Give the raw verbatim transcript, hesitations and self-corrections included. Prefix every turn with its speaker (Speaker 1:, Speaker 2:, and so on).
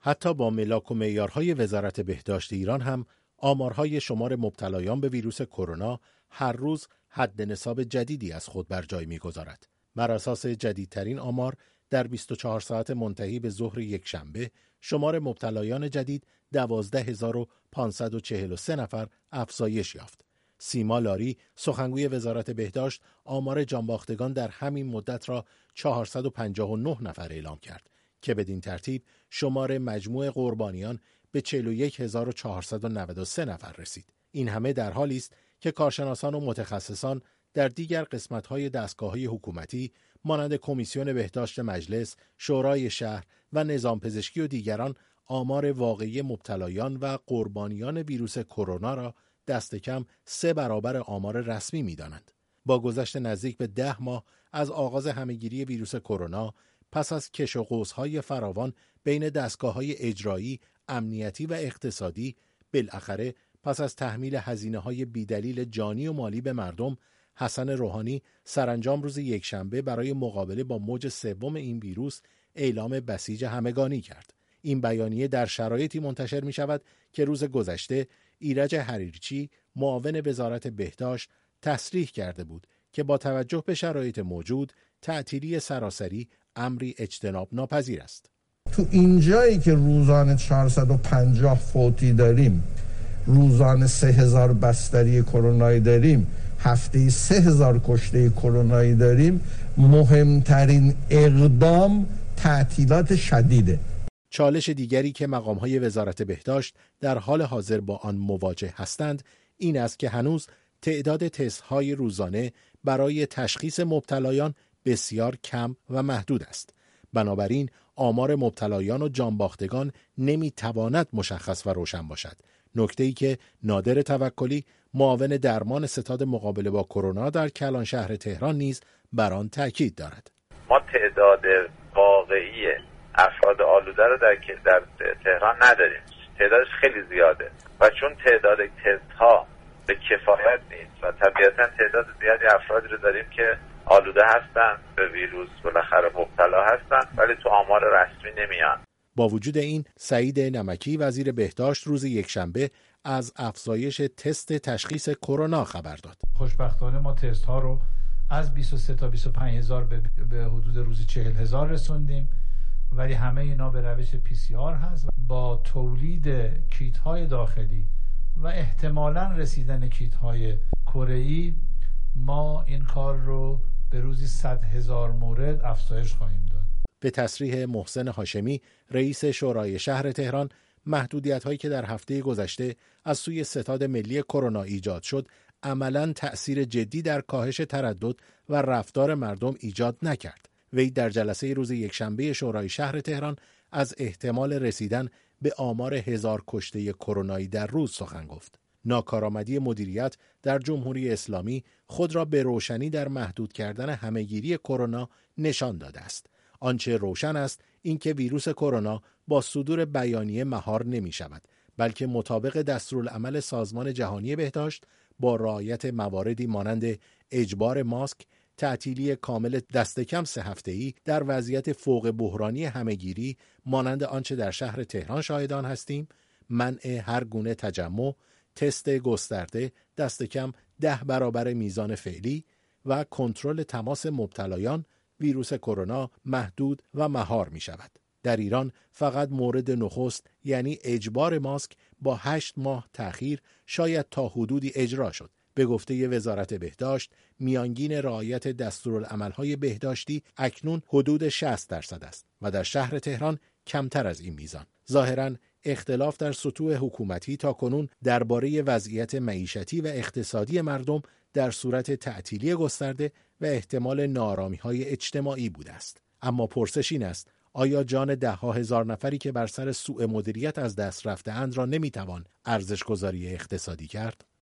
Speaker 1: حتی با ملاک و معیارهای وزارت بهداشت ایران هم آمارهای شمار مبتلایان به ویروس کرونا هر روز حد نصاب جدیدی از خود بر جای می‌گذارد. بر اساس جدیدترین آمار در بیست و چهار ساعت منتهی به ظهر یک شنبه شمار مبتلایان جدید دوازده هزار و پانصد و چهل و سه نفر افزایش یافت. سیما لاری سخنگوی وزارت بهداشت آمار جانباختگان در همین مدت را چهارصد و پنجاه و نه نفر اعلام کرد که بدین ترتیب شمار مجموع قربانیان به چهل و یک هزار و چهارصد و نود و سه نفر رسید. این همه در حالی است که کارشناسان و متخصصان در دیگر قسمت‌های دستگاه‌های حکومتی مانند کمیسیون بهداشت مجلس، شورای شهر و نظام پزشکی و دیگران آمار واقعی مبتلایان و قربانیان ویروس کرونا را دست کم سه برابر آمار رسمی می‌دانند. با گذشت نزدیک به ده ماه از آغاز همهگیری ویروس کرونا، پس از کش و قوس‌های فراوان بین دستگاه‌های اجرایی، امنیتی و اقتصادی، بالاخره پس از تحمیل هزینه‌های بیدلیل جانی و مالی به مردم، حسن روحانی سرانجام روز یکشنبه برای مقابله با موج سوم این ویروس اعلام بسیج همگانی کرد. این بیانیه در شرایطی منتشر می شود که روز گذشته ایرج حریرچی معاون وزارت بهداشت تصریح کرده بود که با توجه به شرایط موجود تعطیلی سراسری امری اجتناب ناپذیر است.
Speaker 2: تو این جایی که روزانه چهارصد و پنجاه فوتی داریم، روزانه سه هزار بستری کرونایی داریم، هفته‌ای سه هزار کشته کرونایی داریم، مهمترین اقدام تعطیلات شدیده.
Speaker 1: چالش دیگری که مقام‌های وزارت بهداشت در حال حاضر با آن مواجه هستند این است که هنوز تعداد تست‌های روزانه برای تشخیص مبتلایان بسیار کم و محدود است. بنابراین آمار مبتلایان و جانباختگان نمی‌تواند مشخص و روشن باشد. نکته‌ای که نادر توکلی معاون درمان ستاد مقابله با کرونا در کلان شهر تهران نیز بر آن تاکید دارد.
Speaker 3: ما تعداد واقعی افراد آلوده رو در در تهران نداریم. تعدادش خیلی زیاده و چون تعداد تست ها به کفایت نیست و طبیعتا تعداد زیادی افرادی رو داریم که آلوده هستن به ویروس بالاخره مبتلا هستن ولی تو آمار رسمی نمیان.
Speaker 1: با وجود این سعید نمکی وزیر بهداشت روز یکشنبه از افزایش تست تشخیص کرونا خبر داد.
Speaker 4: خوشبختانه ما تست ها رو از بیست و سه تا بیست و پنج هزار به, به حدود روزی چهل هزار رسوندیم ولی همه اینا به روش پی سی آر هست. با تولید کیت های داخلی و احتمالاً رسیدن کیت های کره‌ای ما این کار رو به روزی صد هزار مورد افزایش خواهیم داد.
Speaker 1: به تصریح محسن هاشمی رئیس شورای شهر تهران، محدودیت‌هایی که در هفته گذشته از سوی ستاد ملی کرونا ایجاد شد عملاً تأثیر جدی در کاهش تردد و رفتار مردم ایجاد نکرد. وی در جلسه روز یکشنبه شورای شهر تهران از احتمال رسیدن به آمار هزار کشته کرونایی در روز سخن گفت. ناکارآمدی مدیریت در جمهوری اسلامی خود را به روشنی در محدود کردن همهگیری کرونا نشان داده است. آنچه روشن است اینکه ویروس کرونا با صدور بیانیه مهار نمی شود، بلکه مطابق دستورالعمل سازمان جهانی بهداشت با رعایت مواردی مانند اجبار ماسک، تعطیلی کامل دست کم سه هفته‌ای در وضعیت فوق بحرانی همهگیری مانند آنچه در شهر تهران شاهدان هستیم، منع هر گونه تجمع، تست گسترده دست کم ده برابر میزان فعلی و کنترل تماس مبتلایان ویروس کرونا محدود و مهار می شود. در ایران فقط مورد نخست یعنی اجبار ماسک با هشت ماه تأخیر شاید تا حدودی اجرا شد. به گفته وزارت بهداشت میانگین رعایت دستورالعمل‌های بهداشتی اکنون حدود شصت درصد است و در شهر تهران کمتر از این میزان. ظاهراً اختلاف در سطوح حکومتی تاکنون درباره وضعیت معیشتی و اقتصادی مردم در صورت تعطیلی گسترده و احتمال ناآرامی‌های اجتماعی بوده است. اما پرسش این است: آیا جان ده ها هزار نفری که بر سر سوء مدیریت از دست رفته‌اند را نمی‌توان ارزش‌گذاری اقتصادی کرد؟